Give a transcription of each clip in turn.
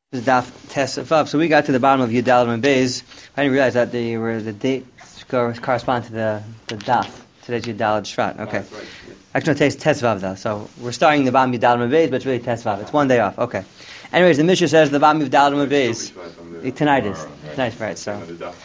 This is Daf Tes Vav. So we got to the bottom of Yudal and Beis. I didn't realize that the dates correspond to the Daf. Today's Yudal and Shvat. Okay. Right. Actually, no, today's Tes Vav though. So we're starting the bottom of Yudal and Beis, but it's really Tes Vav. It's one day off. Okay. Anyways, the Mishnah says the bottom of Yudal and Beis. Tonight is. Tonight's right. So.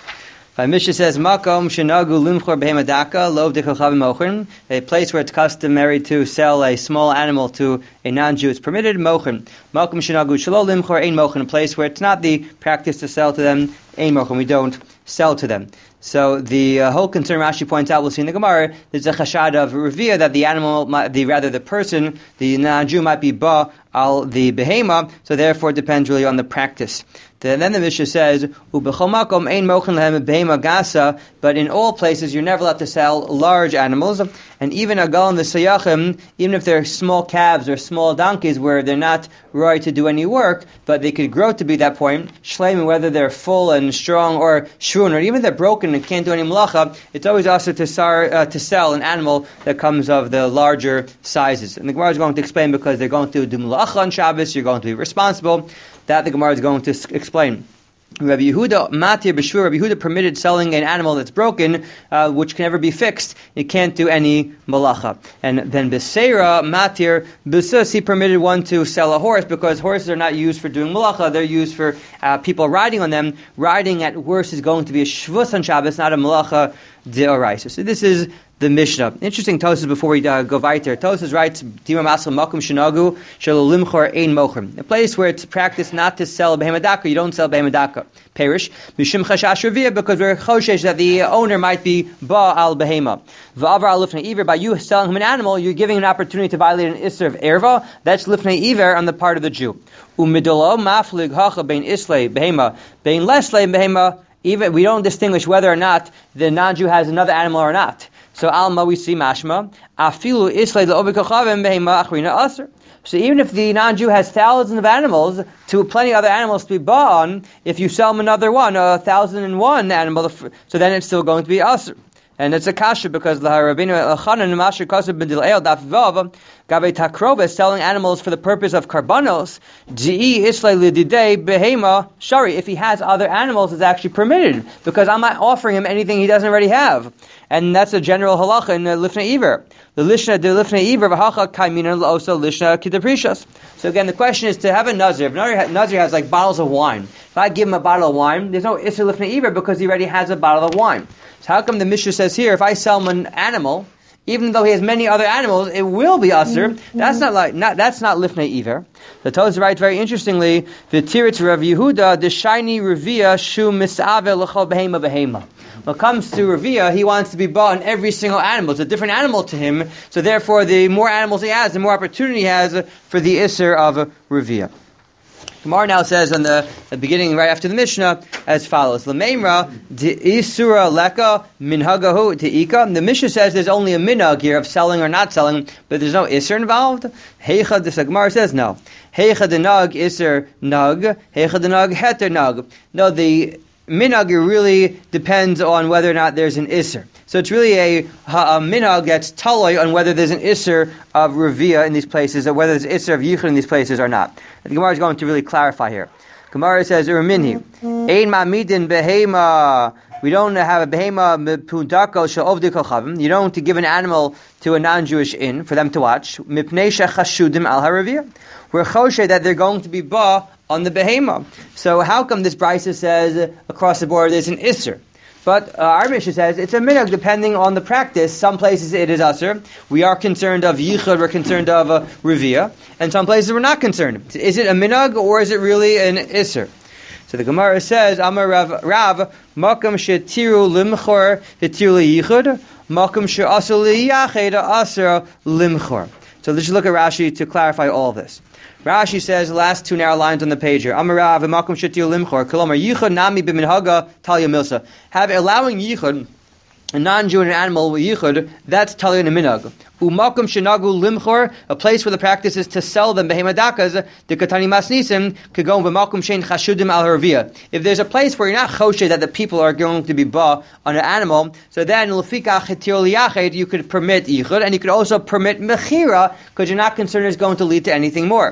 The Mishnah says, Makom shenagu limchor behemadaka lov dekochavim mochen. A place where it's customary to sell a small animal to a non-Jew is permitted. Mochen. Makom shenagu shelo limchor ein mochen. A place where it's not the practice to sell to them. Ein mochen. We don't sell to them. So the whole concern Rashi points out, we'll see in the Gemara, there's a chashad of revia that the animal, the person, the non-Jew might be ba al the behema, so therefore it depends really on the practice. Then the Mishnah says, "Ubechol makom ein mochen lehem behema gasa," but in all places you're never allowed to sell large animals, and even agal and the sayachim, even if they're small calves or small donkeys where they're not right to do any work, but they could grow to be that point. Shleim, whether they're full and strong or shrun, or even they're broken and can't do any malacha, it's always also to sell an animal that comes of the larger sizes. And the Gemara is going to explain because they're going to do malacha on Shabbos, you're going to be responsible. That the Gemara is going to explain. Rabbi Yehuda matir b'shur. Rabbi Yehuda permitted selling an animal that's broken, which can never be fixed. It can't do any malacha. And then b'seira matir b'sus. He permitted one to sell a horse because horses are not used for doing malacha. They're used for people riding on them. Riding at worst is going to be a shvus on Shabbos, not a malacha deoraisa. So this is the Mishnah. Interesting Tosas before we go weiter. Tosas writes, Dimar Masal Makom Shenagu Shelo Limchor Ein Mochrim. A place where it's practiced not to sell behemadaka. You don't sell behemadaka. Perish. Mishim Chashash Revia, because we're choshesh that the owner might be ba al behema. V'avar al lifnei iver. By you selling him an animal, you're giving an opportunity to violate an isser of erva. That's lifnei iver on the part of the Jew. Umidolo maflig hacha bein islay behema bein leslay behema. Even we don't distinguish whether or not the non-Jew has another animal or not. So alma we see mashma afilu islay leobikachavim behema achrina aser. So even if the non-Jew has thousands of animals, to plenty of other animals to be bought on, if you sell him another one, 1,001 animal, so then it's still going to be aser. And it's a kasha because the Rabbeinu Elchanan Masher Kosev ben Dil'el Daf Vav Gabe Takrova is selling animals for the purpose of karbanos. Ji Islay Lididei Behema Shari. If he has other animals, it's actually permitted because I'm not offering him anything he doesn't already have, and that's a general halacha in Lifnei Iver. The Lishna de Lifnei Iver v'Hacha Kaimina also Lishna Kidaprishas. So again, the question is to have a nazir. If nazir has like bottles of wine, if I give him a bottle of wine, there's no Isser Lifnei Iver because he already has a bottle of wine. So how come the Mishnah says here, if I sell him an animal, even though he has many other animals, it will be aser? That's not lifnei iver. The Tosafos writes very interestingly, v'tiritz Rav Yehuda the shiny revia shu misave l'chol behema behema. When it comes to revia, he wants to be bought on every single animal. It's a different animal to him, so therefore the more animals he has, the more opportunity he has for the isser of revia. Gemara now says on the beginning, right after the Mishnah, as follows: L'meimra isura leka minhagahu teika. The Mishnah says there's only a minhag here of selling or not selling, but there's no isser involved. Heicha, the Gemara says no. Heicha the nag isser nag. Heicha the nag heter nag. No, the minhag really depends on whether or not there's an isser. So it's really a minhag that's taloi on whether there's an isser of revia in these places, or whether there's isser of yichud in these places or not. And the Gemara is going to really clarify here. Gemara says, "Urminhi, ein ma'midin behema." We don't have a behema pudako she'ovdi kochavim. You don't give an animal to a non-Jewish inn for them to watch. Mipnei shechashudim al haravia. We're choshe that they're going to be ba on the behema. So how come this brisa says across the board there's an isser? But our Mishnah says it's a minhag depending on the practice. Some places it is aser. We are concerned of yichud, we're concerned of revia, and some places we're not concerned. Is it a minhag or is it really an isser? So the Gemara says, Amar Rav, makam shetiru limchor hetiru yichud, makam she'asur liyached aser limchor. So let's look at Rashi to clarify all this. Rashi says the last two narrow lines on the page here. Amarav v'makom shetir limchor kolomar yichud nami b'minhaga talya milsa. Have allowing yichud, a non-Jew and an animal with yichud, that's talya in a minhag. Umakom shenagu limchor, a place where the practice is to sell them behemadakas. The katani masnisim could go b'makom shein chashudim al harvia. If there's a place where you're not choshe that the people are going to be ba on an animal, so then l'fikach hetir liyached you could permit yichud, and you could also permit mechira because you're not concerned it's going to lead to anything more.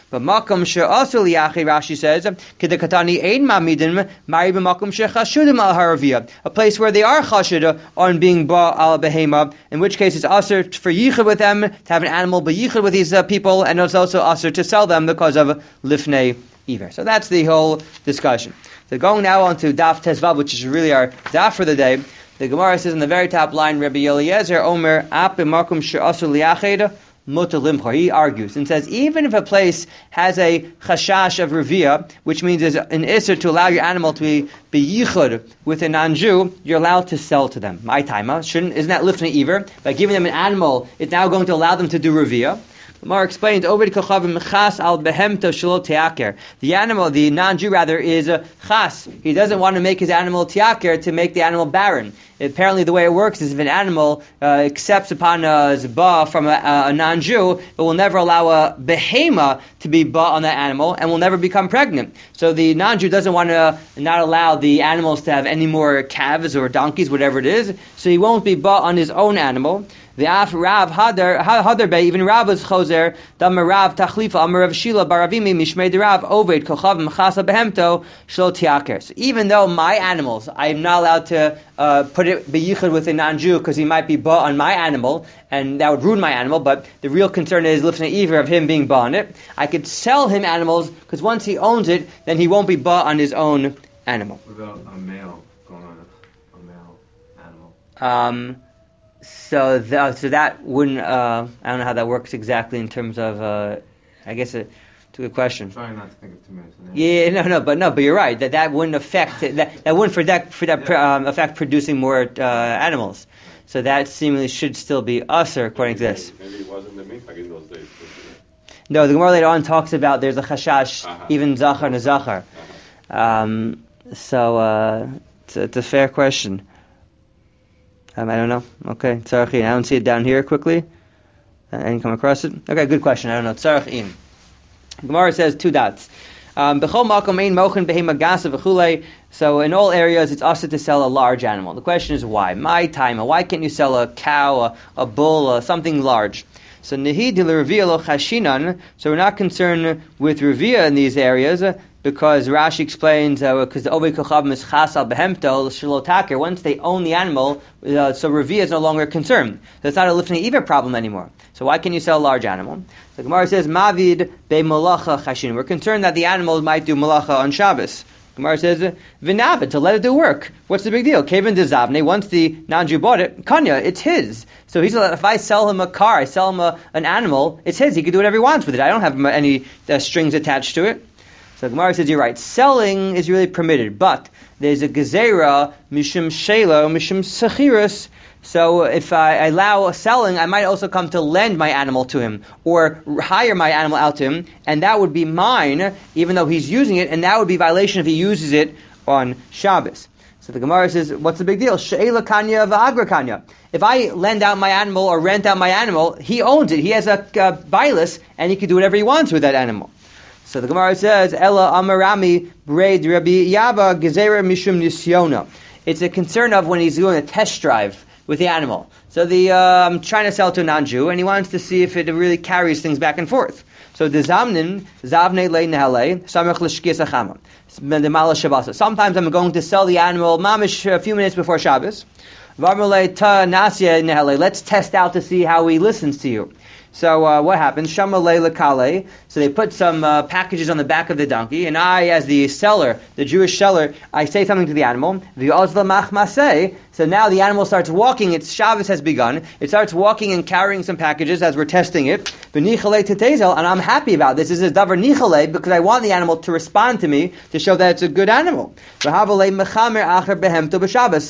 But makom she'asu liachid, Rashi says, kedekatani ein mamidin mari b'makom she'chashudim al haravia, a place where they are chashud on being ba al behema, in which case it's usher for yichud with them, to have an animal yichud with these people, and it's also usher to sell them because of lifnei iver. So that's the whole discussion. So going now on to Daf Tezvav, which is really our Daf for the day. The Gemara says in the very top line, Rabbi Eliezer Omer ap b'makom she'asu liachid mutar limchor. He argues and says, even if a place has a chashash of revia, which means there's an isser to allow your animal to be yichud with a non-Jew, you're allowed to sell to them. My taima, isn't that lifnei iver? By giving them an animal, it's now going to allow them to do revia. Mar explains, the animal, the non-Jew rather, is a chas. He doesn't want to make his animal tiaker to make the animal barren. Apparently the way it works is if an animal accepts upon a zbah from a non-Jew, it will never allow a behema to be ba on that animal and will never become pregnant. So the non-Jew doesn't want to not allow the animals to have any more calves or donkeys, whatever it is, so he won't be ba on his own animal. The Af Rav Hadar Bay, even Rav was choser, Damar Rav Tachlifa, Amar Rav Shila, Baravimi, Mishmei Rav, Oved, Kochav, Mechasa Behemto, Shlo Tiaker. So even though my animals, I am not allowed to put it beyichud with a non-Jew because he might be ba on my animal, and that would ruin my animal, but the real concern is lifnei iver of him being ba on it. I could sell him animals because once he owns it, then he won't be ba on his own animal. What about a male going on a male animal? So that wouldn't, I don't know how that works exactly in terms of, I guess it's a good question. I'm trying not to think of too many scenarios. But you're right, that wouldn't affect, that wouldn't affect producing more animals. So that seemingly should still be usher according to this. Maybe it wasn't the minhag in those days. No, the Gemara later on talks about there's a chashash, even zachar and a zachar. So it's a fair question. I don't know. Okay, tzarachin. I don't see it down here quickly. Any come across it? Okay, good question. I don't know. Tzarachin. Gemara says 2 dots. B'chol makom ein mochen behema gasa v'chulei. So in all areas, it's also to sell a large animal. The question is why? My time. Why can't you sell a cow, a bull, something large? So nehi de l'revia lo chashinan. So we're not concerned with revia in these areas. Because Rashi explains, because the Ovei Kochav is chas al behemto shelo taker. Once they own the animal, so Revia is no longer concerned. So it's not a lifnei iver problem anymore. So why can you sell a large animal? The Gemara says, Mavid be malacha chashin. We're concerned that the animal might do malacha on Shabbos. Gemara says, v'navid, to let it do work. What's the big deal? Kevin de zavne, once the non-Jew bought it, kanya, it's his. So he's if I sell him a car, I sell him an animal, it's his. He can do whatever he wants with it. I don't have any strings attached to it. So Gemara says, you're right, selling is really permitted, but there's a gezerah, mishum shelo, mishum sechirus. So if I allow selling, I might also come to lend my animal to him, or hire my animal out to him, and that would be mine, even though he's using it, and that would be violation if he uses it on Shabbos. So the Gemara says, what's the big deal? She'ela kanya v'agra kanya. If I lend out my animal or rent out my animal, he owns it. He has a bailus, and he can do whatever he wants with that animal. So the Gemara says, Ella Amarami Braid Rabbi Yaba Gezerah Mishum Nisyona. It's a concern of when he's doing a test drive with the animal. So I'm trying to sell to a non-Jew, and he wants to see if it really carries things back and forth. So the Zamnin, Zavne Le Nehale, Samach Lishkis Achama. Sometimes I'm going to sell the animal mamish a few minutes before Shabbos. Let's test out to see how he listens to you. So what happens? Shamalei lekale. So they put some packages on the back of the donkey, and I, as the seller, the Jewish seller, I say something to the animal. So now the animal starts walking. Its Shabbos has begun. It starts walking and carrying some packages as we're testing it. And I'm happy about this. This is davar nichale because I want the animal to respond to me to show that it's a good animal. And mechamer acher behemto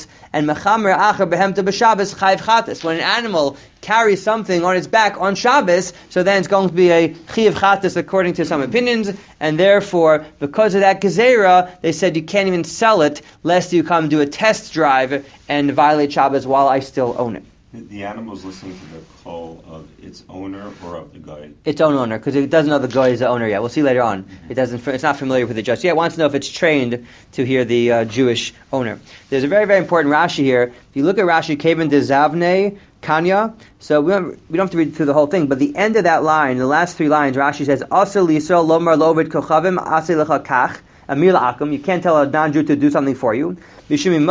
b'Shabbos chayv chatas. When an animal carries something on its back on Shabbos, so then it's going to be a chiyuv chatas according to some opinions, and therefore, because of that gezerah, they said you can't even sell it lest you come do a test drive and violate Shabbos while I still own it. The animal's listening to the call of its owner or of the guy? Its own owner, because it doesn't know the guy is the owner yet. We'll see later on. Mm-hmm. It's not familiar with it just yet. It wants to know if it's trained to hear the Jewish owner. There's a very, very important Rashi here. If you look at Rashi, Kevin de Zavne, Kanya. So we don't have to read through the whole thing, but the end of that line, the last 3 lines, Rashi says, Asel Yisrael lomar lovid kochavim asel lecha kach. Amir la'akum, you can't tell a non-Jew to do something for you. This is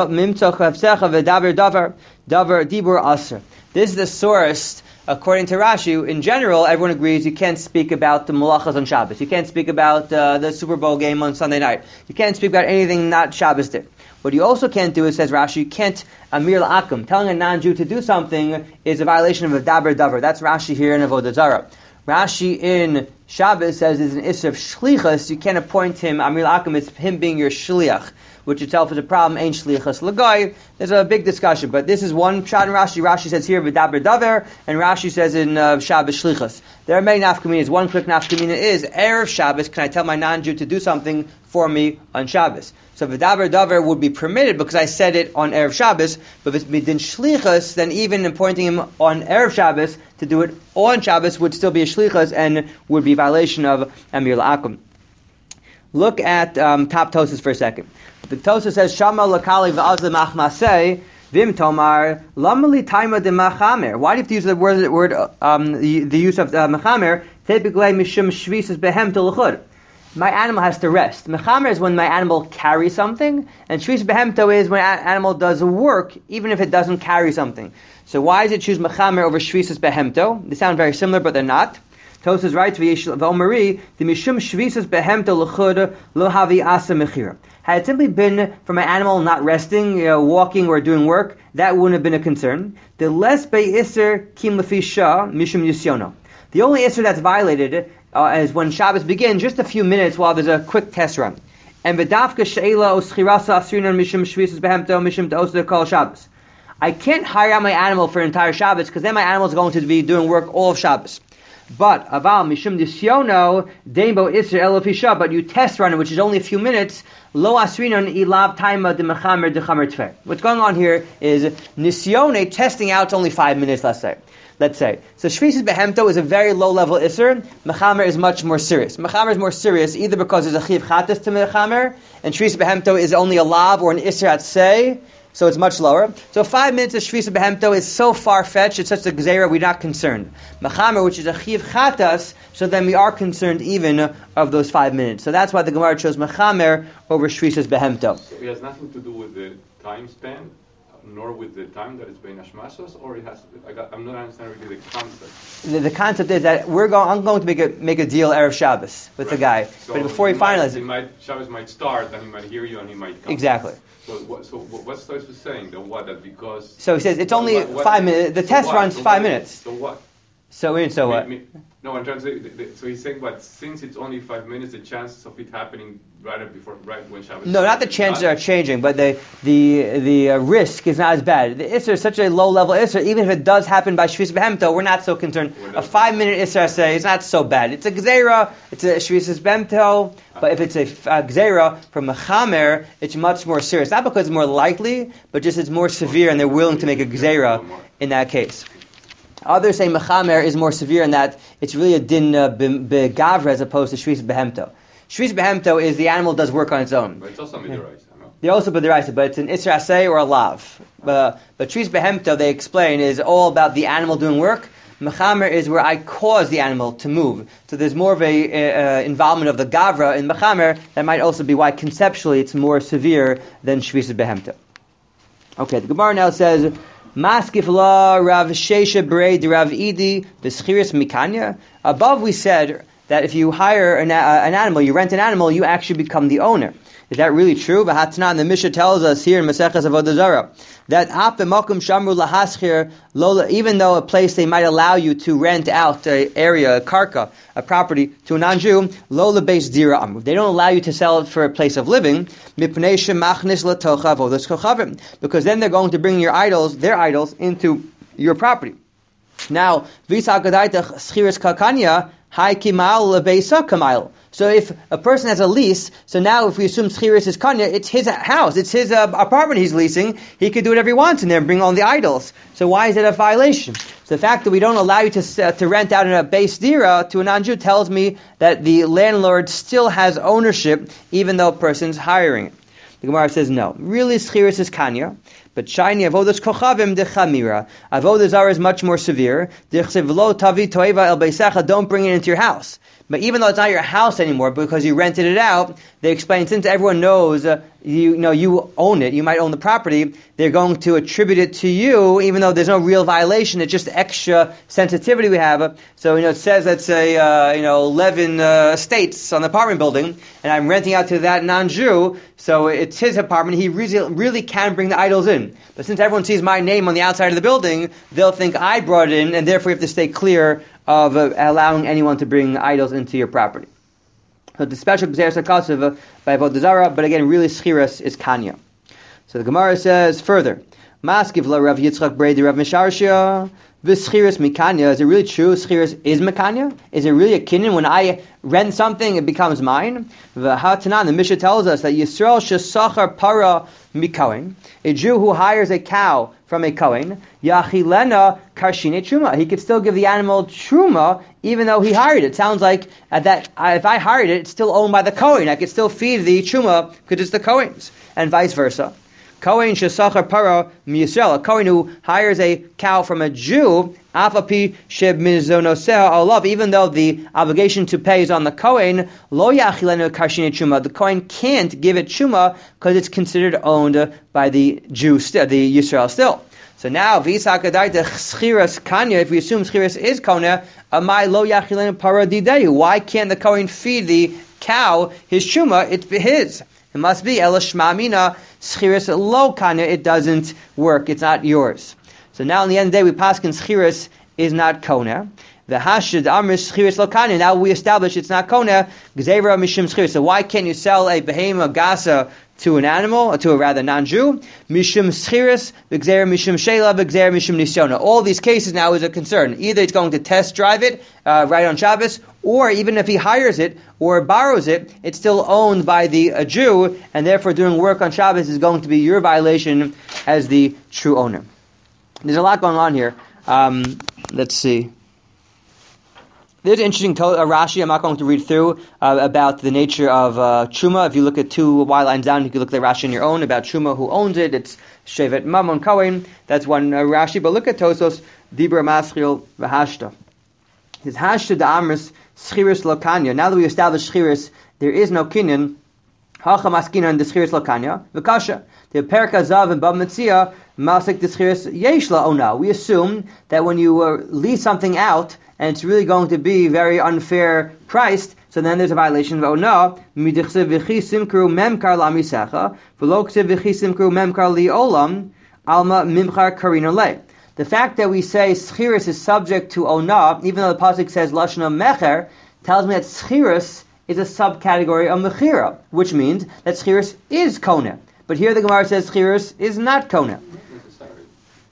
the source, according to Rashi. In general, everyone agrees you can't speak about the malachas on Shabbos. You can't speak about the Super Bowl game on Sunday night. You can't speak about anything not Shabbos day. What you also can't do, it says Rashi, you can't amir la'akum. Telling a non-Jew to do something is a violation of a daber davar. That's Rashi here in Avodah Zarah. Rashi in Shabbos says it's an isser of shlichus. You can't appoint him amir la'akum. It's him being your shliach, which itself is a problem. Ain't shlichus l'goy. There's a big discussion, but this is one shot in Rashi. Rashi says here v'daber davar, and Rashi says in Shabbos shlichus. There are many nafkaminas. One quick nafkamina is erev Shabbos. Can I tell my non-Jew to do something for me on Shabbos? So v'daber davar would be permitted because I said it on erev Shabbos. But if it's midin shlichus, then even appointing him on erev Shabbos to do it on Shabbos would still be a shlichus and would be a violation of amir la'akum. Look at top Tosas for a second. The Tosas says Shama lakali v'az lemachmasei vim tomar lamali taima de machamer. Why do you have to use the word the use of machamer? Typically mishum shvisas behem telachud. My animal has to rest. Mechamer is when my animal carries something, and shvis behemto is when an animal does work, even if it doesn't carry something. So why does it choose mechamer over shvisas behemto? They sound very similar, but they're not. Tosas writes, "V'omari the mishum shvisas behemto l'chud lo havi asa mechira." Had it simply been for my animal not resting, walking or doing work, that wouldn't have been a concern. The less beiser kim lefisha mishum yisyono. The only isser that's violated is when Shabbos begins, just a few minutes while there's a quick test run. And v'dafka she'ela oschirasa asrinan mishum shvisas behemto mishum de'osder kol Shabbos. I can't hire out my animal for an entire Shabbos because then my animal is going to be doing work all of Shabbos. But aval mishum disyono deimbo isser elofisha. But you test run it, which is only a few minutes. Lo asrinan ilav taima de mechamer de chamer tver. What's going on here is nisyone testing out. It's only 5 minutes. Let's say. So shvisas behemto is a very low level isser. Mechamer is much more serious. Mechamer is more serious either because there's a chiv chatas to mechamer, and shvisas behemto is only a lav or an isser at say, so it's much lower. So 5 minutes of shvisas behemto is so far fetched. It's such a gzeira we're not concerned. Mechamer, which is a chiv chatas, so then we are concerned even of those 5 minutes. So that's why the Gemara chose mechamer over shvisas behemto. So it has nothing to do with the time span, nor with the time that it's bein hashmashos, or it has. I'm not understanding really the concept. The concept is that I'm going to make a deal erev Shabbos with the guy, so but before he finalizes it, Shabbos might start, and he might hear you, and he might come. Exactly. So what's Tosfos saying? That because. So he says it's only 5 minutes. The test runs 5 minutes. So what? So what? No, I'm trying to say. So he's saying, but since it's only 5 minutes, the chances of it happening right when Shabbos. No, not the chances are changing, but the risk is not as bad. The isser is such a low level isser. Even if it does happen by shvisas behemto, we're not so concerned. A 5 minute isser, I say, is not so bad. It's a gzeira. It's a shvisas behemto, but if it's a gzeira from a chamer, it's much more serious. Not because it's more likely, but just it's more severe, and they're willing to make a gzeira in that case. Others say mechamer is more severe in that it's really a din begavra as opposed to shvisas behemto. Shvisas behemto is the animal does work on its own. But it's also midiraisa, no? They're also midiraisa, but it's an isra asay or a lav. But shvisas behemto, they explain, is all about the animal doing work. Mechamer is where I cause the animal to move. So there's more of a involvement of the gavra in mechamer. That might also be why conceptually it's more severe than shvisas behemto. Okay, the Gemara now says, Maskif la Rav Shesha Brei de Rav Idi B'schiris Mikanya. Above we said that if you hire an animal, you rent an animal, you actually become the owner. Is that really true? V'hatnan, the Mishnah tells us here in Maseches Avodah Zarah that even though a place they might allow you to rent out an area, a karka, a property to a non-Jew, lola base dira amru. They don't allow you to sell it for a place of living, because then they're going to bring their idols into your property. Now, so if a person has a lease, so now if we assume Schiris is Kanya, it's his house, it's his apartment he's leasing, he could do whatever he wants in there and bring all the idols. So why is it a violation? So the fact that we don't allow you to rent out in a base dira to a non-Jew tells me that the landlord still has ownership even though a person's hiring it. The Gemara says no. Really, schiris is kanya, but shiny avodas kochavim de chamira. Avodah zara is much more severe. Dichsev lo tavi toeva el beisecha. Don't bring it into your house. But even though it's not your house anymore because you rented it out, they explain since everyone knows you own it, you might own the property, they're going to attribute it to you, even though there's no real violation. It's just extra sensitivity we have. So it says let's say 11 estates on the apartment building, and I'm renting out to that non-Jew, so it's his apartment. He really can bring the idols in. But since everyone sees my name on the outside of the building, they'll think I brought it in, and therefore you have to stay clear of allowing anyone to bring idols into your property. So the special Gzeres HaKasav by Avodah Zarah, but again, really Schiras is Kanya. So the Gemara says further, Maskiv la Rav Yitzchak Bredi Rav Misharshia, V'schiras mikanya. Is it really true Schiras is mikanya? Is it really a kinyan? When I rent something, it becomes mine? V'hatanan, the Mishnah tells us that Yisrael shesachar para mikohen, a Jew who hires a cow from a kohen, yachilena karshine truma. He could still give the animal truma even though he hired it. Sounds like if I hired it, it's still owned by the kohen. I could still feed the truma because it's the kohen's, and vice versa. Kohen shesachar para miyisrael, a kohen who hires a cow from a Jew, afapi shebmizonoseh olav, even though the obligation to pay is on the kohen, lo yachilenu karshine truma. The kohen can't give it truma because it's considered owned by the Jew, the Yisrael still. So now, schiras kanya, if we assume schiras is kona, amai lo yachilenu para dideyu. Why can't the kohen feed the cow his truma? It's his. It must be elashmamina schiras lo kanya. It doesn't work. It's not yours. So now, in the end of the day, we paskin schiras is not kona. The hashid amris schiras lo kanya. Now we establish it's not kona. Gzeira mishum schiras. So why can't you sell a behema gasa to an animal, or to a rather non-Jew? Mishum schiras, v'gzeira mishum shela, v'gzeira mishum nisyona. All these cases now is a concern. Either he's going to test drive it right on Shabbos, or even if he hires it or borrows it, it's still owned by the Jew, and therefore doing work on Shabbos is going to be your violation as the true owner. There's a lot going on here. Let's see. There's an interesting Rashi I'm not going to read through about the nature of Truma. If you look at 2 Y lines down, you can look at the Rashi on your own about Truma, who owns it. It's Shevet Mammon Kohen. That's one Rashi. But look at Tosos, Dibra Maschil V'Hashta. His Hashta Da'amris Schiris Lokanya. Now that we established Schiris, there is no kinyan. Hacha Maskina and the Schiris Lokanya. V'Kasha. The Perka Zav and Bab Metzia, Masik the Schiris Yeshla Ona. We assume that when you lease something out, and it's really going to be very unfair priced, so then there's a violation of Ona. Midichsev v'chi simkru memkar lamisecha, v'loksev v'chi simkru memkar liolam, alma mimchar karina le. The fact that we say schiris is subject to Ona, even though the pasuk says lashna mecher, tells me that schiris is a subcategory of mechira, which means that schiris is kona. But here the Gemara says schiris is not kona. Not necessarily.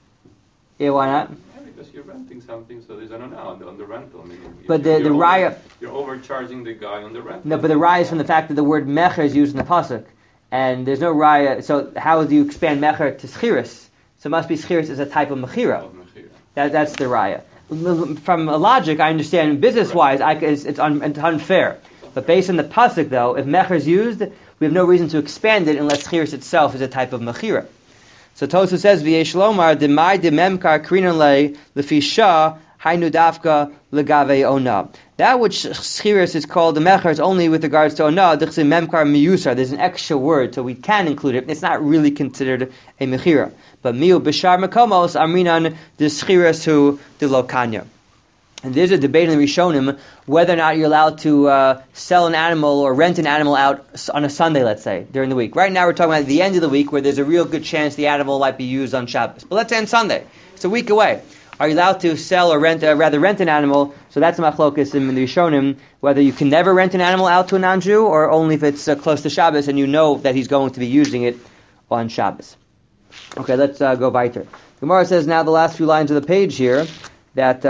Yeah, why not? Because you're renting something, so there's on the rental. I mean, but the raya, you're overcharging the guy on the rental. No, but the raya is from the fact that the word mecher is used in the pasuk, and there's no raya. So how do you expand mecher to schiris? So it must be schiris is a type of mechira. That's the raya. From logic, I understand. Business-wise, it's unfair. But based on the pasuk, though, if mecher is used, we have no reason to expand it unless schiris itself is a type of mechira. So Tosu says, "V'yesh lomar demai dememkar krinan le lefisha hainu dafka legave ona." That which schiris is called the mecher is only with regards to ona. D'chse memkar miyusar. There's an extra word, so we can include it. It's not really considered a mechira. But miu b'shar mekomos amrinan the schiris hu de lokanya. And there's a debate in the Rishonim whether or not you're allowed to sell an animal or rent an animal out on a Sunday, let's say, during the week. Right now we're talking about the end of the week where there's a real good chance the animal might be used on Shabbos. But let's say on Sunday. It's a week away. Are you allowed to sell or rent an animal? So that's a machlokas in the Rishonim, whether you can never rent an animal out to a non-Jew or only if it's close to Shabbos and you know that he's going to be using it on Shabbos. Okay, let's go weiter. Gemara says now the last few lines of the page here that...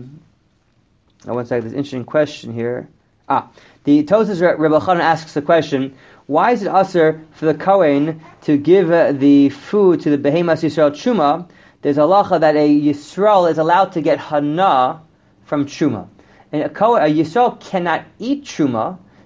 one second, there's an interesting question here. The Tosas Rebbe Chanan asks the question, why is it usher for the Kohen to give the food to the Behemas Yisrael Truma? There's a halacha that a Yisrael is allowed to get Hana from Truma. And a Yisrael cannot eat Truma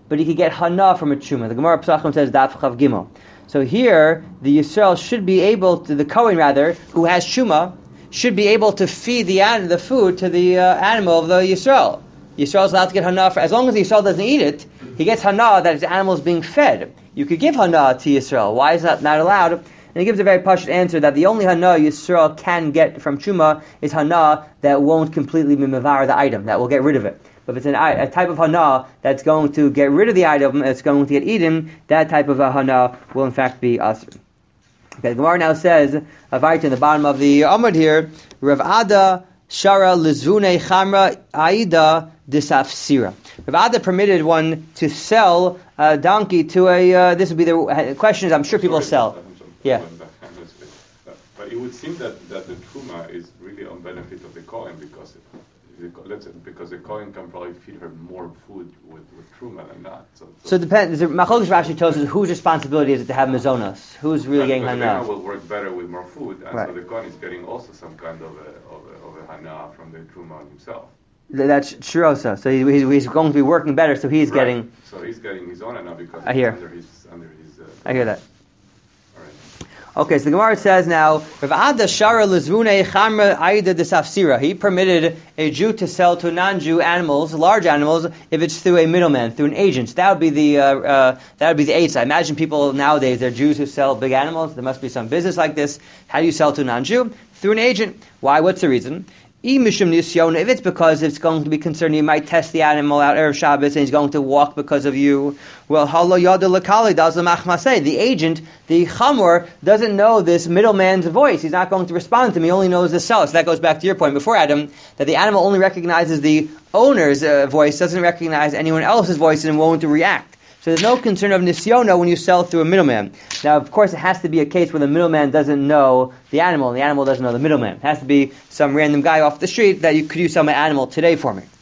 but he could get hana from a truma. The Gemara Pesachim says daf chav gimel. So here, the Yisrael should be able to, the Kohen rather, who has truma, should be able to feed the food to the animal of the Yisrael. Yisrael is allowed to get hana as long as the Yisrael doesn't eat it. He gets hana that his animal is being fed. You could give hana to Yisrael. Why is that not allowed? And he gives a very pashut answer that the only hana Yisrael can get from truma is hana that won't completely mimavar the item, that will get rid of it. But if it's a type of hana that's going to get rid of the item, that's going to get eaten, that type of a hana will in fact be asr. Okay, the Gemara now says, in the bottom of the Amud here, Rav Ada Shara Lizvune Chamra Aida Disafsira. Rav Ada permitted one to sell a donkey to a, this would be the questions I'm sure people sell. Yeah. But it would seem that the truma is really on benefit of the Kohen because the Kohen can probably feed her more food with truma than not. So it depends. Machlokes Rashi tells us whose responsibility is it to have mazonos? Who's really getting hana? The will work better with more food, and right. So the Kohen is getting also some kind of a hana from the truma himself. That's true also. So he's going to be working better, so he's getting... So he's getting his own hana because I hear. Under his I hear that. All right. Okay, so the Gemara says now, Rav Ada Shara Lezvune Chamra Aida Desafsira. He permitted a Jew to sell to non-Jew animals, large animals, if it's through a middleman, through an agent. That would be the eitzah. I imagine people nowadays, they're Jews who sell big animals. There must be some business like this. How do you sell to a non-Jew? Through an agent. Why? What's the reason? If it's because it's going to be concerned you might test the animal out Erev Shabbos and he's going to walk because of you, well, the agent, the chamor, doesn't know this middleman's voice. He's not going to respond to him. He only knows the seller. So that goes back to your point before, Adam, that the animal only recognizes the owner's voice, doesn't recognize anyone else's voice and won't react. So there's no concern of nisyona when you sell through a middleman. Now, of course, it has to be a case where the middleman doesn't know the animal, and the animal doesn't know the middleman. It has to be some random guy off the street that could you sell my animal today for me?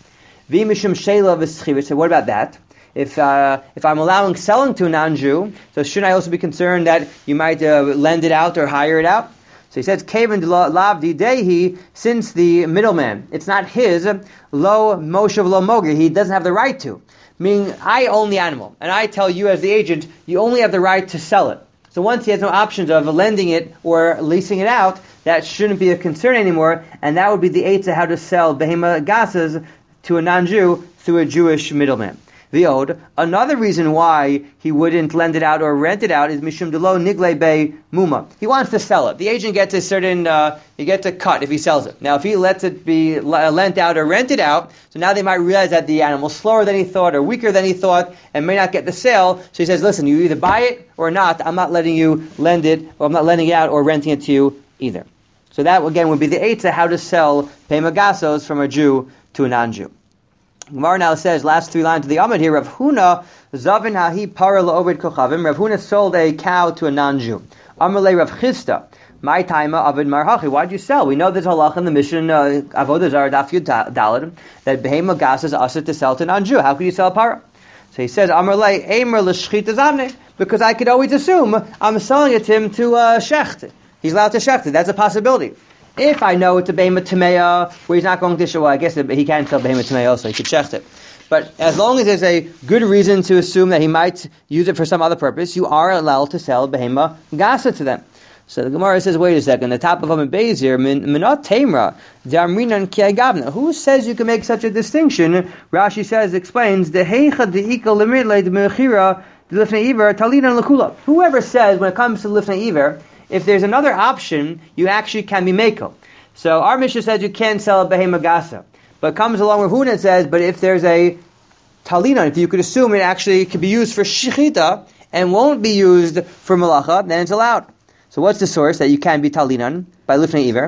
So what about that? If I'm allowing selling to a non-Jew, so shouldn't I also be concerned that you might lend it out or hire it out? So he says, Kavan lavdi dehi, since the middleman, it's not his, lo moshav lo moger, he doesn't have the right to. Meaning, I own the animal, and I tell you as the agent, you only have the right to sell it. So once he has no options of lending it or leasing it out, that shouldn't be a concern anymore, and that would be the eitzah how to sell behema gasas to a non-Jew through a Jewish middleman. V'od, another reason why he wouldn't lend it out or rent it out is mishum delo nigle be muma. He wants to sell it. The agent gets a certain, he gets a cut if he sells it. Now, if he lets it be lent out or rented out, so now they might realize that the animal's slower than he thought or weaker than he thought and may not get the sale. So he says, listen, you either buy it or not. I'm not letting you lend it, or I'm not lending it out or renting it to you either. So that, again, would be the eitzah how to sell pemagasos from a Jew to a non-Jew. Gemara now says, last three lines of the Amud here, Rav Huna, Zavin hahi para la'obed kochavim. Rav Huna sold a cow to a non-Jew. Amalei Rav Chisda, my taima avid marhachi. Why did you sell? We know there's halach in the mission, Avodah Zarah Daf Yud Daled, that behema gas is usher to sell to a non-Jew. How could you sell a para? So he says, Amalei Eimer l'shchita zamne, because I could always assume I'm selling it to him to shecht. He's allowed to shecht it. That's a possibility. If I know it's a behemah tameya, where he's not going to show, well, I guess he can sell behemah tameya also, he could shecht it. But as long as there's a good reason to assume that he might use it for some other purpose, you are allowed to sell behemah gasa to them. So the Gemara says, wait a second, the top of Amud Beis here, minot temra, d'amrinan ki agavna. Who says you can make such a distinction? Rashi says, explains, deheicha deika lemidle demechira d'lifnei iver talinan lekula. Whoever says, when it comes to lifnei iver, if there's another option, you actually can be meko. So our Mishnah says you can't sell a behemah gasa. But comes along with Huna and says, but if there's a talina, if you could assume it actually could be used for shechita and won't be used for malacha, then it's allowed. So what's the source that you can be talinan by lifnei iver?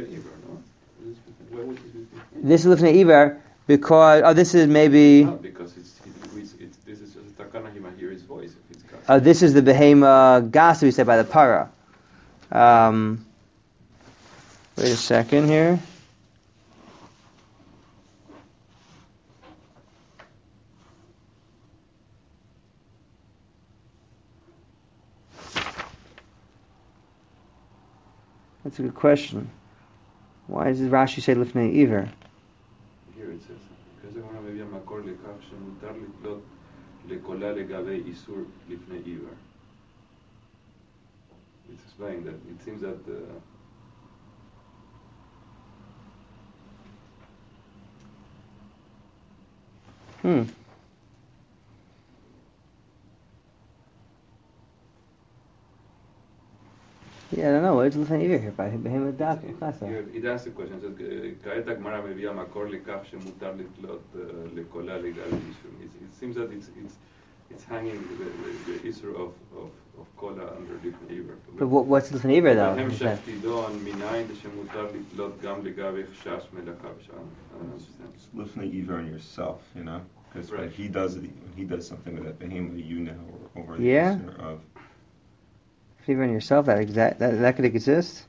This is lifnei iver because this is maybe. No, because this is just a takana. He might hear his voice if it's this is the behemah gasa we said by the para. Wait a second here. That's a good question. Why does Rashi say lifnei iver? Here it says, because they want to maybe a makor lekach shemutar litlot לקולה לגבי איסור לפני עיוור. It's explained that it seems that Yeah, I don't know. Where's the Lifnei Iver here? By Behemoth Daf. It asks the question. It says, כעת הגמרא מביאה מקור לכך שמותר לתלות לקולה לגבי איסור. It seems that it's hanging the issue of kola under Lifnei Iver. But what's Lifnei Iver though? הם שפטידון מניין שמותר לתלות גם לגבי חשש מלאכה בשעה. Lifnei Iver on yourself, you know, because when he does something with that behemoth, you know, over the issue of. Fever in yourself, that could exist.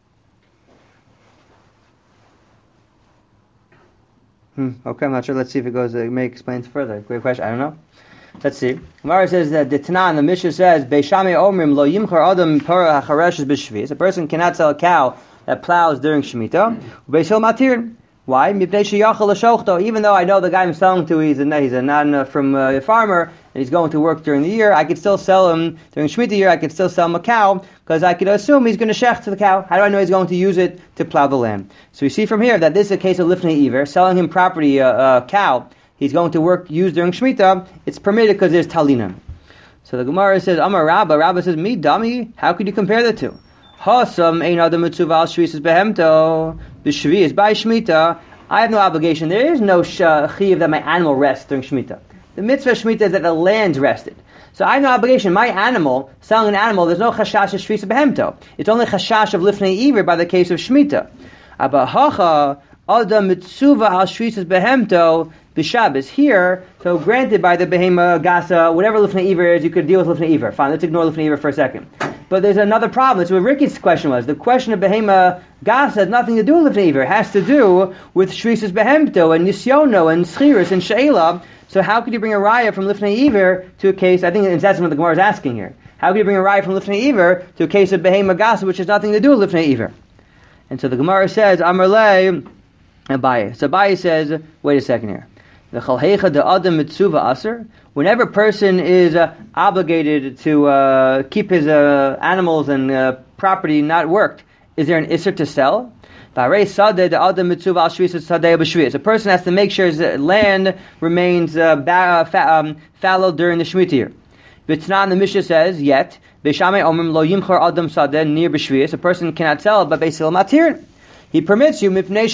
Okay, I'm not sure. Let's see if it goes. It may explain further. Great question. I don't know. Let's see. Gemara says that the Tanan, the Mishnah says, Beishami Omrim lo yimchar adam para hachareshes b'shvius. A person cannot sell a cow that plows during Shemitah. Beisil matir. Why? Even though I know the guy I'm selling to, he's a non from a farmer, and he's going to work during the year, I could still sell him during Shemitah year. I could still sell him a cow because I could assume he's going to shech to the cow. How do I know he's going to use it to plow the land? So we see from here that this is a case of Lifnei Iver, selling him property, a cow. He's going to use during Shemitah. It's permitted because there's talina. So the Gemara says, Amar Rabba. Rabba says, me dummy. How could you compare the two? Hasam ein adam mitzuva al shvius behemto b'shvius by Shemitah. I have no obligation. There is no chiv that my animal rests during Shemitah. The mitzvah Shemitah is that the land's rested. So I have no obligation. My animal, selling an animal, there's no chashash of shvius behemto. It's only chashash of lifnei iver by the case of Shemitah. Abahacha adam mitzuva al shvius behemto b'Shabbos. Here, so granted by the behema gasa, whatever lifnei iver is, you could deal with lifnei iver. Fine, let's ignore lifnei iver for a second. But there's another problem. That's what Ricky's question was. The question of behema gas has nothing to do with lifnei iver. It has to do with shvius behemto and nisyono and schirus and she'ela. So how could you bring a raya from lifnei iver to a case? I think that's what the Gemara is asking here. How could you bring a raya from lifnei iver to a case of behema gas, which has nothing to do with lifnei iver? And so the Gemara says, Amar le Abaye. So Abaye says, wait a second here. The chalhecha de adam mitzuva aser. Whenever a person is obligated to keep his animals and property not worked, is there an isser to sell? A person has to make sure his land remains fallow during the Shemitah year. Vitnan, the Mishnah says, yet, a person cannot sell it, but Beisil Matir. He permits you, because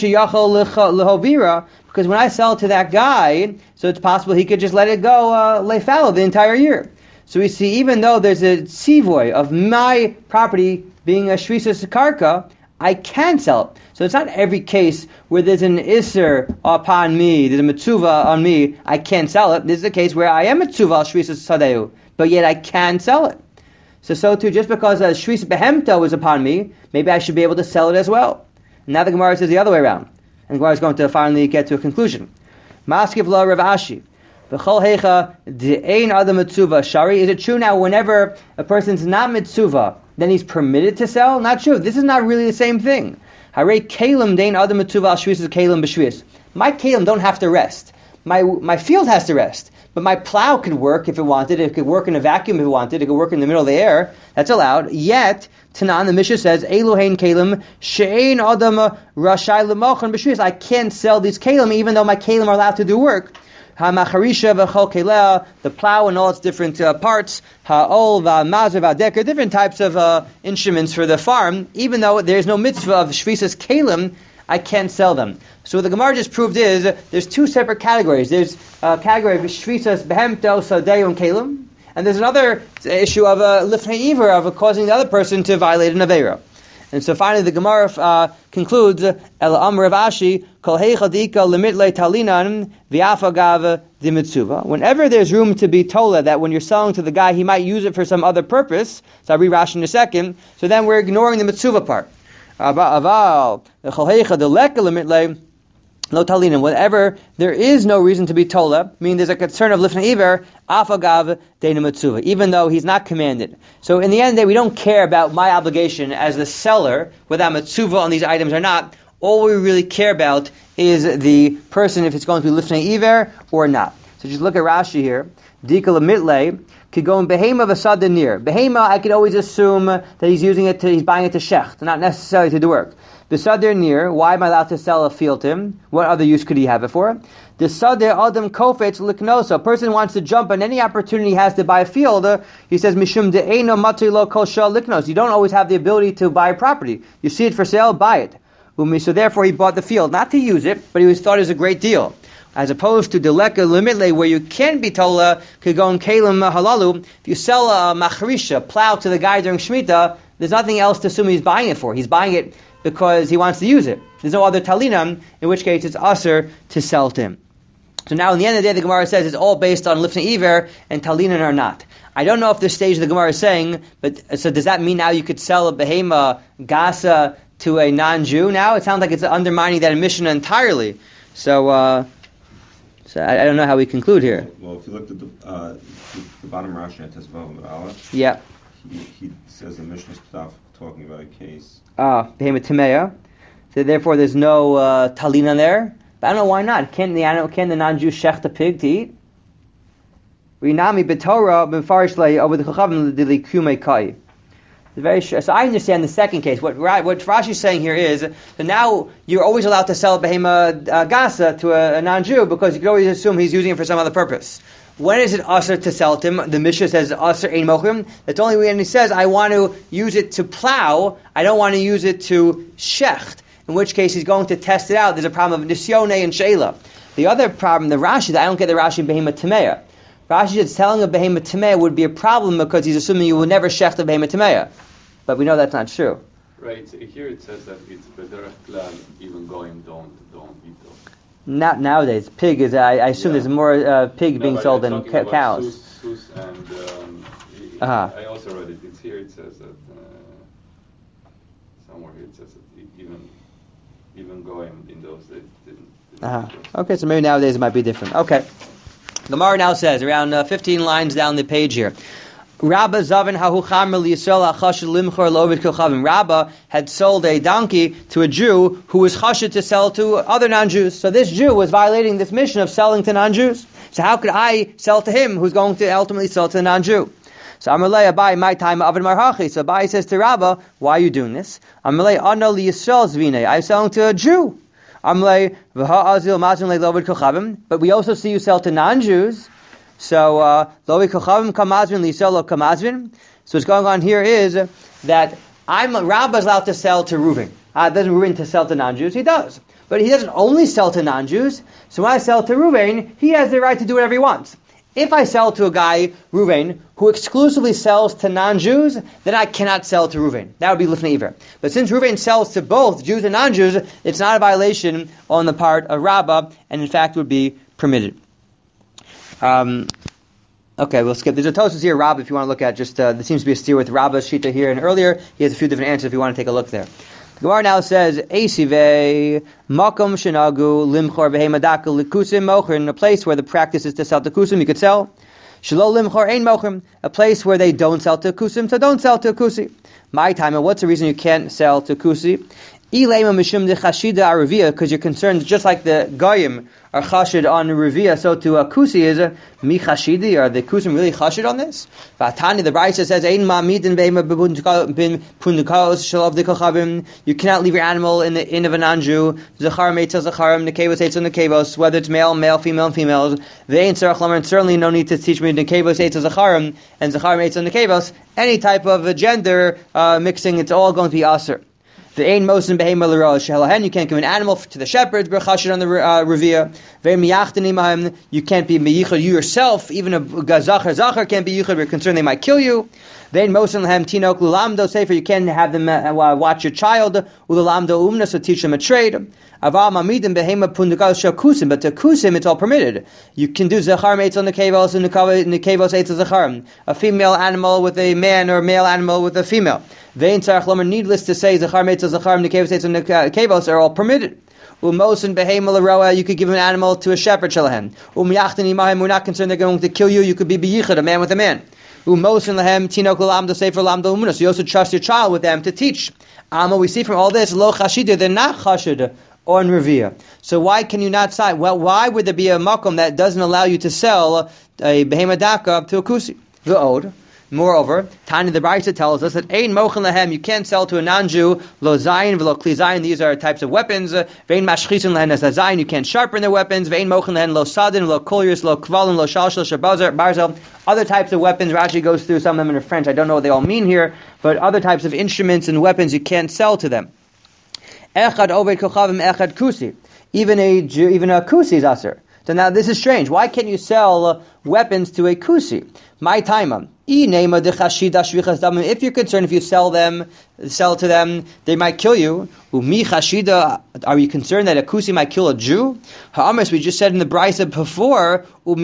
when I sell it to that guy, so it's possible he could just let it go, lay fallow the entire year. So we see, even though there's a tzivoy of my property being a shvisas karka, I can sell it. So it's not every case where there's an isser upon me, there's a mitzuva on me, I can't sell it. This is a case where I am mitzuva al shvisas sadeu, but yet I can sell it. So too, just because a shvis behemto is upon me, maybe I should be able to sell it as well. Now the Gemara says the other way around. And the Gemara is going to finally get to a conclusion. Maskiv la Rav Ashi. V'chol heicha de'ein adam mitzuva shari. Is it true now whenever a person's not mitzuva, then he's permitted to sell? Not true. This is not really the same thing. Harei kelim de'ein adam mitzuva al shvis is kelim b'shvis. My kelim don't have to rest. My field has to rest. But my plow could work if it wanted. It could work in a vacuum if it wanted. It could work in the middle of the air. That's allowed. Yet, Tanan, the Mishnah says, Elohein kelim she'ein adam rashai l'mochan b'shvis. I can't sell these kelim even though my kelim are allowed to do work. Ha-macharisha v'chol kelea, the plow and all its different parts, ha'ol v'mazer v'adeker, different types of instruments for the farm, even though there's no mitzvah of shvisas kelim, I can't sell them. So what the Gemara just proved is, there's two separate categories. There's a category of shvisas behemto, sadeu, and kelim, and there's another issue of lifnei iver, of causing the other person to violate an aveira. And so finally the Gemara concludes, El Amr Rav Ashi, Kol heicha dika limitle talinan v'afagav dimitzuva. Whenever there's room to be tola, that when you're selling to the guy, he might use it for some other purpose, so I'll read Rashi in a second, so then we're ignoring the mitzuva part. Aval, the Kol heicha the leka limitle lo talinan. Whenever there is no reason to be tola, meaning there's a concern of lifnei iver, afagav deina mitzuva, even though he's not commanded. So in the end of the day, we don't care about my obligation as the seller, whether I'm mitzuva on these items or not. All we really care about is the person, if it's going to be lifnei iver or not. So just look at Rashi here. Dikal mitlei could go in behema v'sadeh nir. Behema, I could always assume that he's buying it to shecht, not necessarily to do work. V'sadeh nir, why am I allowed to sell a field to him? What other use could he have it for? The sadeh adam kofetz liknosa. A person wants to jump on any opportunity he has to buy a field. He says mishum de'eno matri lo kol shal liknos. You don't always have the ability to buy a property. You see it for sale, buy it. So therefore he bought the field, not to use it, but he thought it was a great deal. As opposed to deleka limitle, where you can be tola, could go in kalim halalu. If you sell a machrisha, plow to the guy during Shemitah, there's nothing else to assume he's buying it for. He's buying it because he wants to use it. There's no other talinam, in which case it's usher to sell to him. So now in the end of the day, the Gemara says it's all based on lifnei iver and talinan are not. I don't know if this stage the Gemara is saying, but so does that mean now you could sell a behema gasa to a non-Jew now? It sounds like it's undermining that Mishnah entirely. So I don't know how we conclude here. Well, if you look at the bottom Rashi at Tezvav Aleph, yeah, he says the Mishnah is talking about a case. Behema Timeya. So therefore there's no talina there. But I don't know why not. Can the non-Jew shecht a pig to eat? Rinami b'Torah b'farish lei over the chachavim l'dilikumei kai. Very sure. So I understand the second case. What Rashi is saying here is that now you're always allowed to sell behema gasa to a non-Jew because you can always assume he's using it for some other purpose. When is it usher to sell to him? The Mishnah says usher ein mochrim. That's only when he says I want to use it to plow. I don't want to use it to shecht. In which case he's going to test it out. There's a problem of nisyone and sheila. The other problem, the Rashi, I don't get the Rashi in behema tameya. Rashi is telling a behema tameya would be a problem because he's assuming you will never shecht a behema tameya. But we know that's not true. Right. Here it says that it's bederach klal, even going don't eat them. Not nowadays. Pig is. I assume there's more pig being sold than cows. Sus and I also read it. It's here. It says that somewhere here it says that even going in those days didn't. Okay, so maybe nowadays it might be different. Okay. Gemara now says around 15 lines down the page here. Rabba Zavin Hahu Chamer Yisrael Chashid Limchor Lovid Kochavim. Rabba had sold a donkey to a Jew who was chashid to sell to other non-Jews. So this Jew was violating this mission of selling to non-Jews. So how could I sell to him who's going to ultimately sell to the non-Jew? So Amalei Abai, my time Avin Marhachi. So Abai says to Rabba, why are you doing this? Amalei Ano Li Yisrael Zvine. I'm selling to a Jew. Amalei V'ha Azil Mazin Le Lovid Kochavim. But we also see you sell to non-Jews. So, Lovi Kochavim Kamazvin, Liselo Kamazvin. So what's going on here is that Rabba is allowed to sell to Reuven. Doesn't Reuven to sell to non-Jews? He does. But he doesn't only sell to non-Jews. So when I sell to Reuven, he has the right to do whatever he wants. If I sell to a guy, Reuven, who exclusively sells to non-Jews, then I cannot sell to Reuven. That would be lifnei iver. But since Reuven sells to both Jews and non-Jews, it's not a violation on the part of Rabba, and in fact would be permitted. Okay, we'll skip. There's a Tosfos here, Rabba, if you want to look at just, there seems to be a steer with Rabba's Shita here, and earlier he has a few different answers if you want to take a look there. The Gemara now says, Eisive, Makom Shenagu, Limchor Behemadaka, Likusim Mochrin, a place where the practice is to sell to Kusim, you could sell. Shelo Limchor Ein Mochrim, a place where they don't sell to Kusim, so don't sell to Kusi. My time, and what's the reason you can't sell to Kusi? Because you're concerned, just like the Goyim are chashid on Revia, so to a Kusi is mi chashidi. Are the Kusim really chashid on this? Vatani, the Brisa says, you cannot leave your animal in the inn of a non-Jew. Zachar meitzah zacharim, nekevos eitzah nekevos, whether it's male, female, and females. They ain't tzarach lamer, and certainly no need to teach me nekevos eitzah zacharim and zacharim eitzah nekevos. Any type of gender mixing, it's all going to be aser. The ein mosin behema l'rosh shehalahen. You can't give an animal to the shepherds. Berchashid on the revia. Ve'miyachtanim. You can't be meyichad. You yourself, even a zachar can't be yichad. We're concerned they might kill you. Ve'en mosin lahem tinok lulamdo sefer. You can't have them watch your child. Ululamdo umna, so teach them a trade. Aval mamidim behema pundukas shakusim. But to kusim, it's all permitted. You can do zachar meitz on the kevos and the kevos eitz zacharim. A female animal with a man or a male animal with a female. Vein tzarach lomer, needless to say, zachar meitzah zacharim, nekevos eitzah nekevos are all permitted. Umosin behema l'roa, you could give an animal to a shepherd shalahem. Umyachtin imahim, we're not concerned they're going to kill you. You could be beyichad, a man with a man. Umosin lahem tinok l'lamdo sefer lamdo umuna. So you also trust your child with them to teach. We see from all this, lo chashida, they're not chashid or in Revia. So why can you not sell? Well, why would there be a makom that doesn't allow you to sell a behema daka to a kusi? The ode. Moreover, Tanya the Brisa tells us that ein mochen lahem, you can't sell to a non-Jew lo zayin v'lo kli zayin. These are types of weapons. Vein mashchisin lahen as a zayin, you can't sharpen their weapons. Vein mochen lahen lo sadin lo kolyus lo kvalim lo shalshel barzel. Other types of weapons. Rashi goes through some of them in French. I don't know what they all mean here, but other types of instruments and weapons you can't sell to them. Echad oved kochavim echad kusi. Even a kusi is aser. So now this is strange. Why can't you sell weapons to a kusi? My time. If you're concerned, if you sell to them, they might kill you. Umi chashida, are you concerned that a kusi might kill a Jew? Ha'amas, we just said in the Brisa before,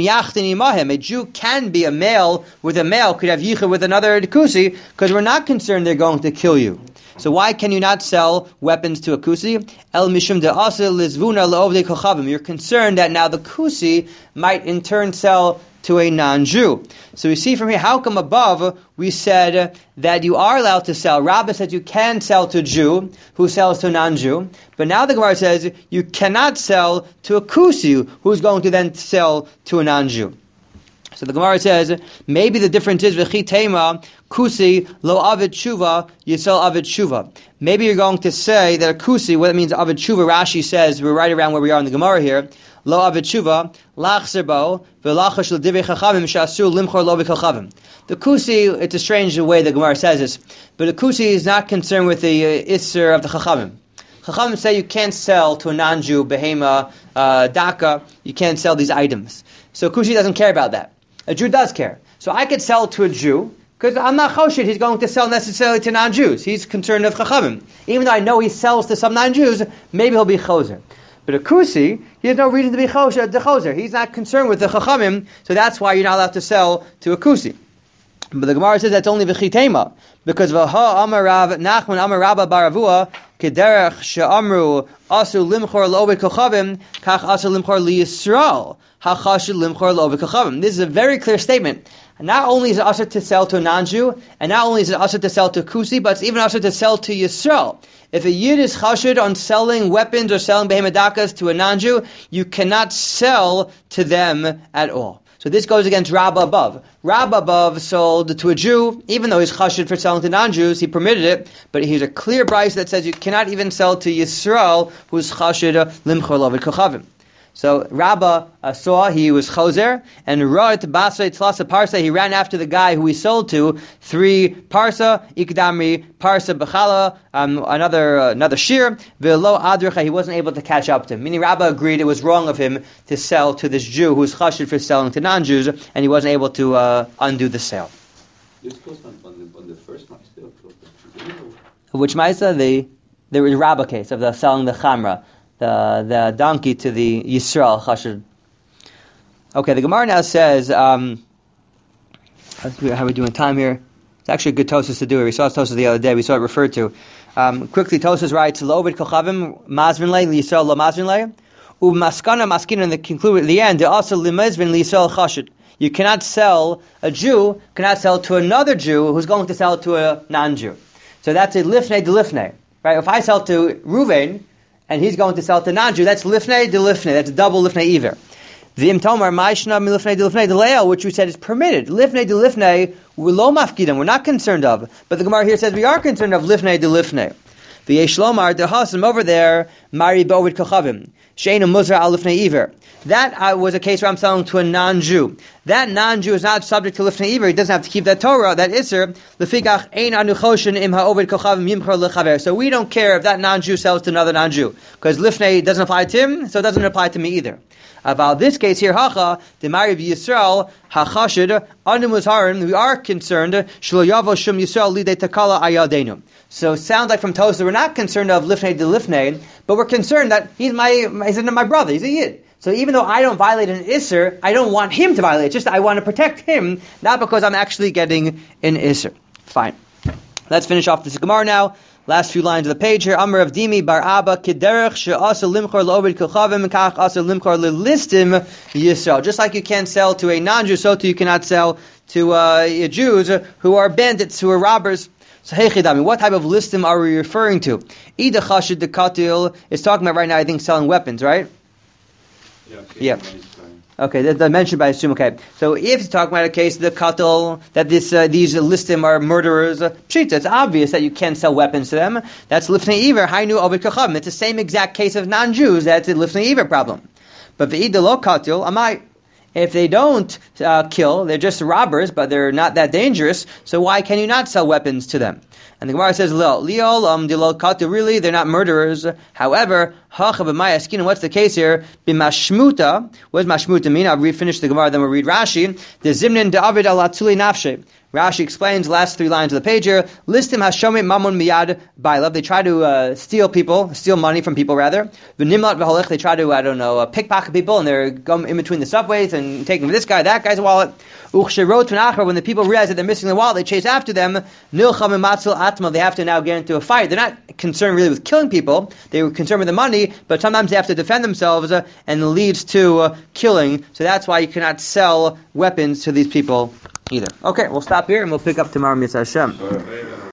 a Jew can be a male with a male, could have yichud with another kusi, because we're not concerned they're going to kill you. So why can you not sell weapons to a kusi? El mishum de'asa lizvuna le'ovdei kochavim. You're concerned that now the kusi might in turn sell to a non-Jew. So we see from here, how come above we said that you are allowed to sell? Rabbah said you can sell to a Jew who sells to a non-Jew, but now the Gemara says you cannot sell to a kusi who's going to then sell to a non-Jew. So the Gemara says, maybe the difference is, v'chi tema, kusi, lo avid shuva, yisel avid shuva. Maybe you're going to say that a kusi, what it means avid shuva, Rashi says, we're right around where we are in the Gemara here, lo avid shuva, lachzer bo, v'lachash l'divrei chachavim, sh'asur limchor lo v'chachavim. The kusi, it's a strange way the Gemara says this, but the kusi is not concerned with the isser of the chachavim. Chachavim say you can't sell to a non-Jew, behema, daka, you can't sell these items. So kusi doesn't care about that. A Jew does care. So I could sell to a Jew, because I'm not choshid he's going to sell necessarily to non-Jews. He's concerned of chachamim. Even though I know he sells to some non-Jews, maybe he'll be choser. But a kusi, he has no reason to be choser. He's not concerned with the chachamim, so that's why you're not allowed to sell to a kusi. But the Gemara says that's only v'chitema, because v'ha amar Rav Nachman amar Rabba baravua kederech she'amru asu limchor lo'oved kochavim kach asu limchor liyisrael hachashid limchor lo'oved kochavim. This is a very clear statement. Not only is it usher to sell to a non-Jew, and not only is it usher to sell to a kusi, but it's even usher to sell to Yisrael. If a Yid is chashid on selling weapons or selling behemadakas to a non-Jew, you cannot sell to them at all. So this goes against Rabbah above. Rabbah above sold to a Jew, even though he's chashid for selling to non-Jews, he permitted it, but here's a clear brayso that says you cannot even sell to Yisrael, who's chashid limchor lo'oved kochavim. So Rabbah saw he was choser, and Ra'at Basra Tlasa Parsa, he ran after the guy who he sold to, 3 Parsa, Ikdamri, Parsa Bechala, another shear, V'lo Adrecha, he wasn't able to catch up to him. Meaning Rabbah agreed it was wrong of him to sell to this Jew who's chashid for selling to non-Jews, and he wasn't able to undo the sale. This goes on the first Maisa. Which Maisa? The Rabbah case of the selling the Chamra. The donkey to the Yisrael chashid. Okay, the Gemara now says, how are we doing time here? It's actually a good Tosas to do it. We saw Tosas the other day. We saw it referred to. Quickly, Tosas writes, Lo oved kochavim mazvin le Yisrael lo mazvin le, u'maskana maskina, in the conclude at the end, also limazvin Yisrael chashid. You cannot sell, a Jew cannot sell to another Jew who's going to sell to a non-Jew. So that's a lifnei de lifnei. Right? If I sell to Ruvain, and he's going to sell to non-Jew, that's lifnei de lifnei, that's double lifnei iver. V'im tomar ma'ishna mi lifnei de lifnei de leil, which we said is permitted. Lifnei de lifnei, we're lo mafkidim, we're not concerned of. But the Gemara here says we are concerned of lifnei de lifnei. V'yesh lomar de hasim over there, mari b'oved kochavim, she'enu muzra al lifnei iver. That was a case where I'm selling to a non-Jew. That non-Jew is not subject to lifnei iver. He doesn't have to keep that Torah, that Isser. Lefikach ein anu choshen im ha'oved kochavim yimchor lechaver. So we don't care if that non-Jew sells to another non-Jew, because lifnei doesn't apply to him, so it doesn't apply to me either. About this case here, hacha demari b'Yisrael hachashid anu muzharim. We are concerned shlo yavo shum Yisrael lidei takala ayadenu. So it sounds like from Tosa we're not concerned of lifnei de lifnei, but we're concerned that he's my brother. He's a Yid. So even though I don't violate an Isser, I don't want him to violate. It's just I want to protect him, not because I'm actually getting an Isser. Fine. Let's finish off this Gemara now. Last few lines of the page here. Amar of Dimi bar Abba kiderech she'asa limchor lo'oved kochavim kach asa limchor lelistim Yisrael. Just like you can't sell to a non-Jew, so too you cannot sell to Jews who are bandits, who are robbers. So, hey Chidami, what type of listim are we referring to? Ida Chashid the Katil is talking about right now, I think, selling weapons, right? Yeah. Okay, that's mentioned by assume. Okay, so if you're talking about a case of the Katil, that these listim are murderers, pshita, it's obvious that you can't sell weapons to them. That's lifnei iver, hainu ovid kachavim. It's the same exact case of non-Jews. That's a lifnei iver problem. But the Ida lo Katil, amai. If they don't kill, they're just robbers, but they're not that dangerous, so why can you not sell weapons to them? And the Gemara says, really, they're not murderers. However, what's the case here? B'mashmuta. What does mashmuta mean? I'll refinish the Gemara, then we'll read Rashi. The zimnin da'avid ala tuli nafshe. Rashi explains the last 3 lines of the page here. Listim hashomit mamun miyad bailav. They try to steal money from people rather. V'nimlat v'holech. They try to, pickpocket people, and they're going in between the subways and taking this guy, that guy's wallet. Uchsherot v'nachar. When the people realize that they're missing the wallet, they chase after them. Nilcham matzil atma. They have to now get into a fight. They're not concerned really with killing people. They were concerned with the money, but sometimes they have to defend themselves, and it leads to killing. So that's why you cannot sell weapons to these people either. Okay, we'll stop here and we'll pick up tomorrow, Mitzvah Hashem.